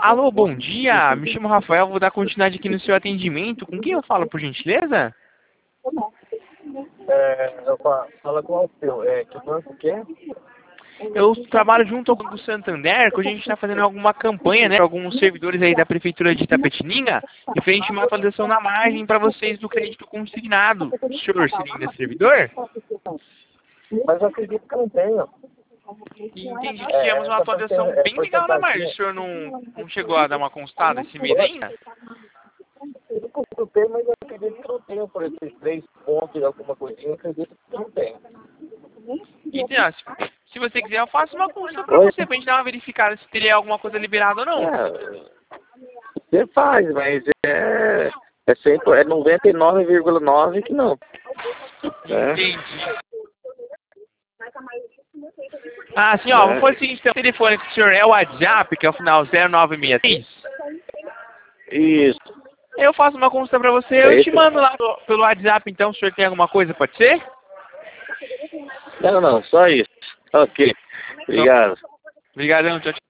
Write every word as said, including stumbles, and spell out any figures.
Alô, bom dia. Me chamo Rafael, vou dar continuidade aqui no seu atendimento. Com quem eu falo, por gentileza? É, eu fa- fala com o Alceu. É, que banco que é? Eu trabalho junto ao Banco Santander, que a gente está fazendo alguma campanha, né, para alguns servidores aí da Prefeitura de Itapetininga, referente a uma atualização na margem para vocês do crédito consignado. O senhor seria ainda servidor? Mas eu acredito que eu não tenho. E entendi que É, tivemos uma essa atualização porcentagem- é, bem legal na margem. O porcentagem- senhor não, não chegou a dar uma consultada esse mês ainda? Eu consultei, mas eu acredito que eu não tenho por esses três pontos e alguma coisinha. Eu acredito que eu não tenho. Então, se, se você quiser, eu faço uma consulta para Oi? você, para a gente dar uma verificada se teria alguma coisa liberada ou não. É, você faz, mas é, é, sempre, é noventa e nove vírgula nove que não. É. Entendi. Ah, sim, ó, É. vou fazer o seguinte, então, o telefone do senhor é o WhatsApp, que é o final zero nove seis três. Isso. Eu faço uma consulta pra você, É eu te esse. mando lá pelo, pelo WhatsApp, então, se o senhor tem alguma coisa, pode ser? Não, não, só isso. Ok. Obrigado. Obrigadão, tchau, tchau.